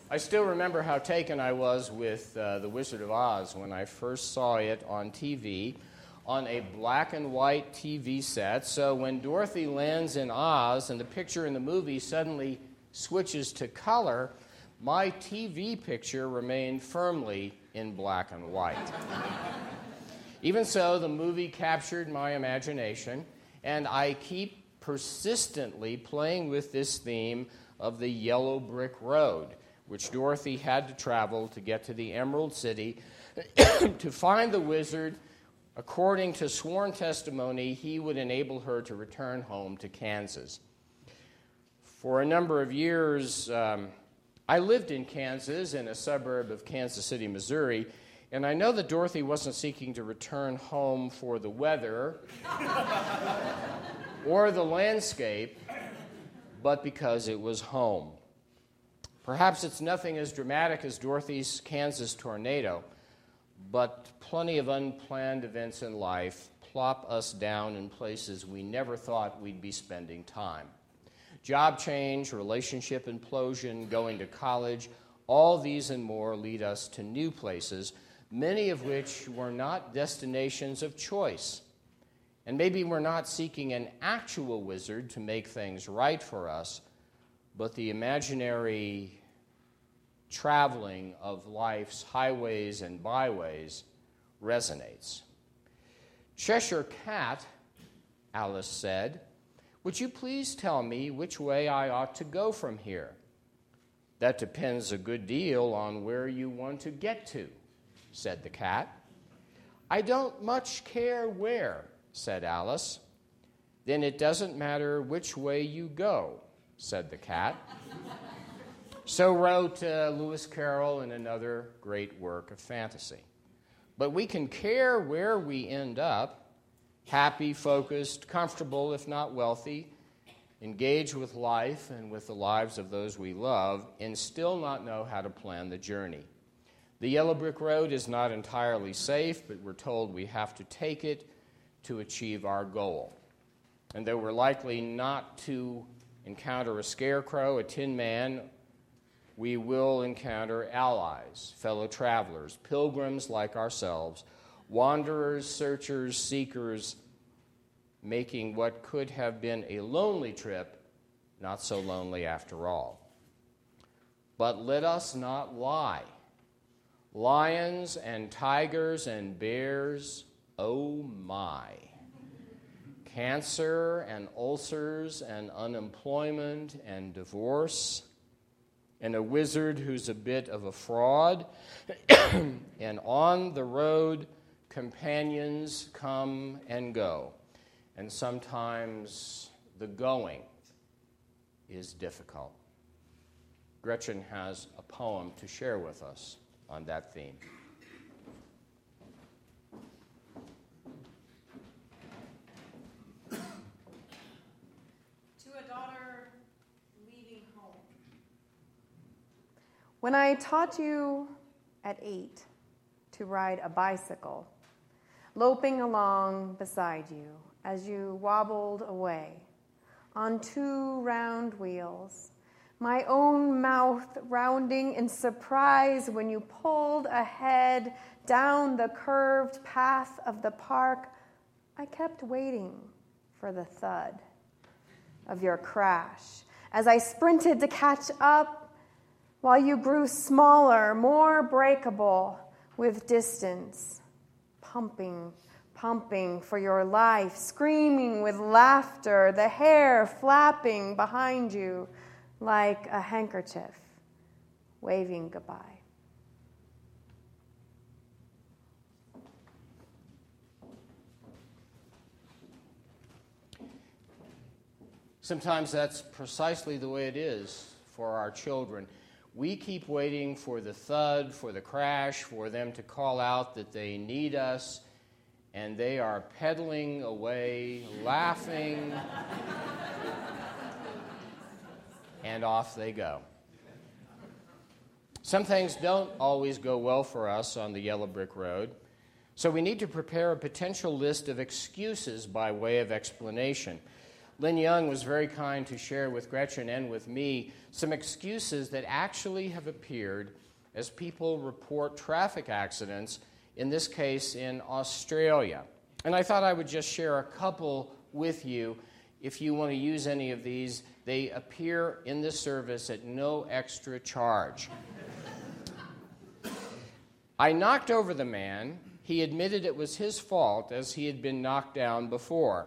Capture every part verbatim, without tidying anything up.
I still remember how taken I was with uh, The Wizard of Oz when I first saw it on T V, on a black and white T V set. So when Dorothy lands in Oz and the picture in the movie suddenly switches to color, my T V picture remained firmly in black and white. Even so, the movie captured my imagination, and I keep persistently playing with this theme of the yellow brick road, which Dorothy had to travel to get to the Emerald City to find the wizard. According to sworn testimony, he would enable her to return home to Kansas. For a number of years, um, I lived in Kansas, in a suburb of Kansas City, Missouri, and I know that Dorothy wasn't seeking to return home for the weather or the landscape, but because it was home. Perhaps it's nothing as dramatic as Dorothy's Kansas tornado, but plenty of unplanned events in life plop us down in places we never thought we'd be spending time. Job change, relationship implosion, going to college, all these and more lead us to new places, many of which were not destinations of choice. And maybe we're not seeking an actual wizard to make things right for us, but the imaginary traveling of life's highways and byways resonates. Cheshire Cat, Alice said, "Would you please tell me which way I ought to go from here?" "That depends a good deal on where you want to get to," said the cat. "I don't much care where," said Alice. "Then it doesn't matter which way you go," said the cat. So wrote uh, Lewis Carroll in another great work of fantasy. But we can care where we end up, happy, focused, comfortable, if not wealthy, engaged with life and with the lives of those we love, and still not know how to plan the journey. The yellow brick road is not entirely safe, but we're told we have to take it to achieve our goal. And though we're likely not to encounter a scarecrow, a tin man, we will encounter allies, fellow travelers, pilgrims like ourselves, wanderers, searchers, seekers, making what could have been a lonely trip not so lonely after all. But let us not lie. Lions and tigers and bears, oh my. Cancer and ulcers and unemployment and divorce, and a wizard who's a bit of a fraud, and on the road, companions come and go, and sometimes the going is difficult. Gretchen has a poem to share with us on that theme. To a daughter leaving home. When I taught you at eight to ride a bicycle, loping along beside you as you wobbled away on two round wheels, my own mouth rounding in surprise when you pulled ahead down the curved path of the park, I kept waiting for the thud of your crash as I sprinted to catch up while you grew smaller, more breakable with distance, pumping, pumping for your life, screaming with laughter, the hair flapping behind you like a handkerchief, waving goodbye. Sometimes that's precisely the way it is for our children. We keep waiting for the thud, for the crash, for them to call out that they need us, and they are pedaling away, laughing, and off they go. Some things don't always go well for us on the yellow brick road, so we need to prepare a potential list of excuses by way of explanation. Lynn Young was very kind to share with Gretchen and with me some excuses that actually have appeared as people report traffic accidents, in this case in Australia. And I thought I would just share a couple with you. If you want to use any of these, they appear in the service at no extra charge. I knocked over the man. He admitted it was his fault, as he had been knocked down before.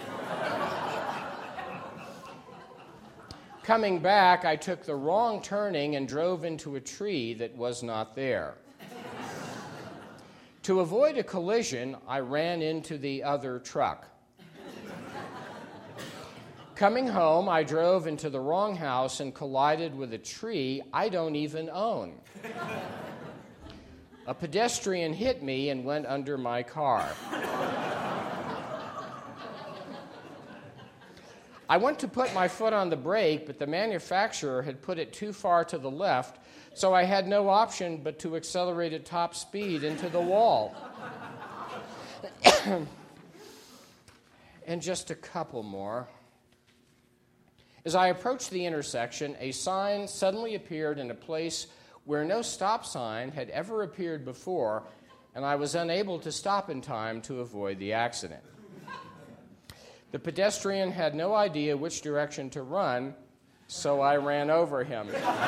Coming back, I took the wrong turning and drove into a tree that was not there. To avoid a collision, I ran into the other truck. Coming home, I drove into the wrong house and collided with a tree I don't even own. A pedestrian hit me and went under my car. I went to put my foot on the brake, but the manufacturer had put it too far to the left, so I had no option but to accelerate at top speed into the wall. And just a couple more. As I approached the intersection, a sign suddenly appeared in a place where no stop sign had ever appeared before, and I was unable to stop in time to avoid the accident. The pedestrian had no idea which direction to run, so I ran over him.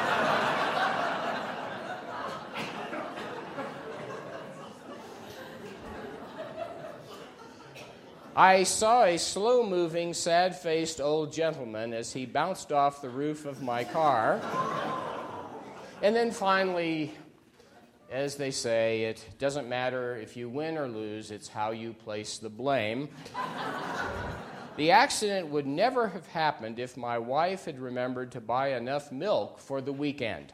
I saw a slow-moving, sad-faced old gentleman as he bounced off the roof of my car. And then finally, as they say, it doesn't matter if you win or lose, it's how you place the blame. The accident would never have happened if my wife had remembered to buy enough milk for the weekend.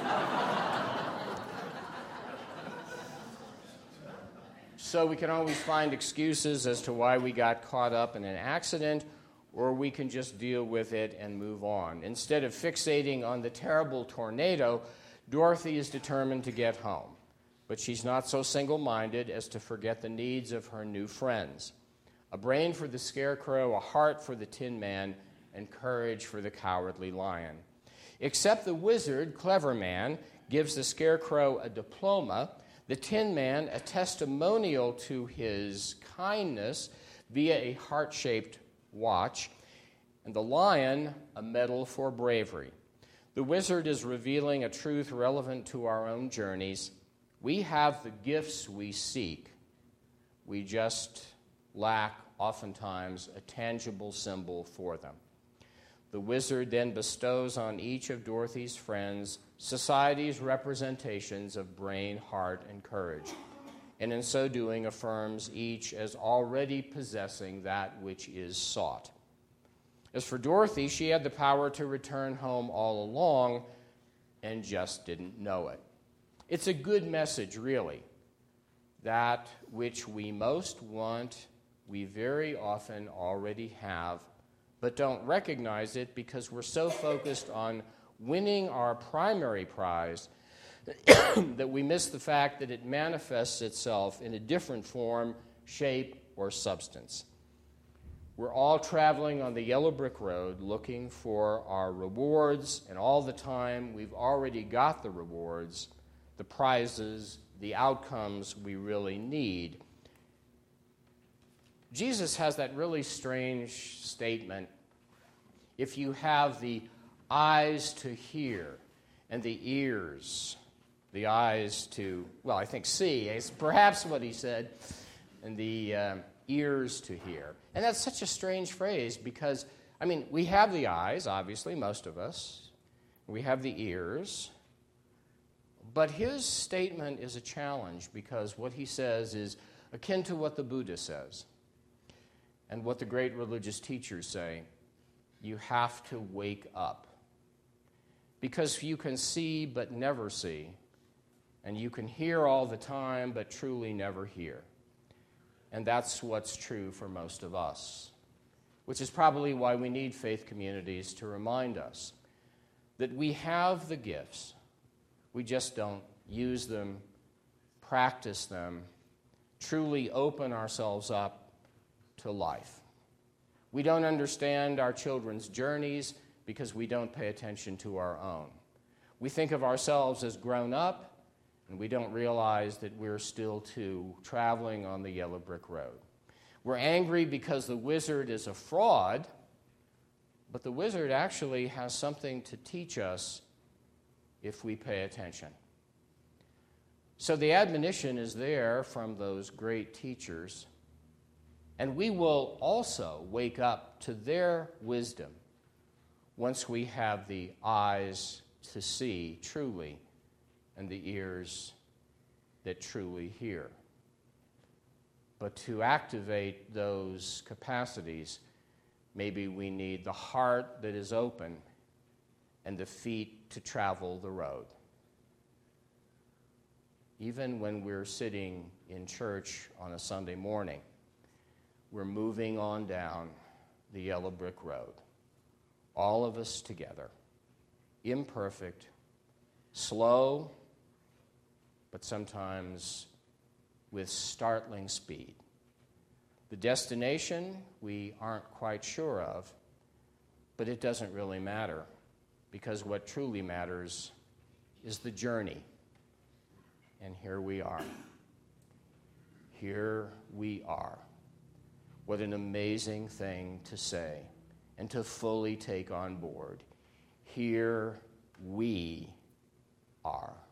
So we can always find excuses as to why we got caught up in an accident, or we can just deal with it and move on. Instead of fixating on the terrible tornado, Dorothy is determined to get home. But she's not so single-minded as to forget the needs of her new friends. A brain for the scarecrow, a heart for the tin man, and courage for the cowardly lion. Except the wizard, Clever Man, gives the scarecrow a diploma, the tin man a testimonial to his kindness via a heart-shaped watch, and the lion a medal for bravery. The wizard is revealing a truth relevant to our own journeys. We have the gifts we seek. We just lack, oftentimes, a tangible symbol for them. The wizard then bestows on each of Dorothy's friends society's representations of brain, heart, and courage, and in so doing affirms each as already possessing that which is sought. As for Dorothy, she had the power to return home all along and just didn't know it. It's a good message, really. That which we most want, we very often already have, but don't recognize it because we're so focused on winning our primary prize that we miss the fact that it manifests itself in a different form, shape, or substance. We're all traveling on the yellow brick road looking for our rewards, and all the time we've already got the rewards, the prizes, the outcomes we really need. Jesus has that really strange statement. If you have the eyes to hear and the ears, the eyes to, well, I think see, is perhaps what he said, and the uh, ears to hear. And that's such a strange phrase because, I mean, we have the eyes, obviously, most of us. We have the ears. But his statement is a challenge because what he says is akin to what the Buddha says and what the great religious teachers say. You have to wake up. Because you can see but never see, and you can hear all the time but truly never hear. And that's what's true for most of us, which is probably why we need faith communities to remind us that we have the gifts. We just don't use them, practice them, truly open ourselves up to life. We don't understand our children's journeys because we don't pay attention to our own. We think of ourselves as grown up, and we don't realize that we're still too traveling on the yellow brick road. We're angry because the wizard is a fraud, but the wizard actually has something to teach us if we pay attention. So the admonition is there from those great teachers, and we will also wake up to their wisdom once we have the eyes to see truly and the ears that truly hear. But to activate those capacities, maybe we need the heart that is open and the feet to travel the road. Even when we're sitting in church on a Sunday morning, we're moving on down the yellow brick road, all of us together, imperfect, slow, but sometimes with startling speed. The destination we aren't quite sure of, but it doesn't really matter, because what truly matters is the journey. And here we are. Here we are. What an amazing thing to say and to fully take on board. Here we are.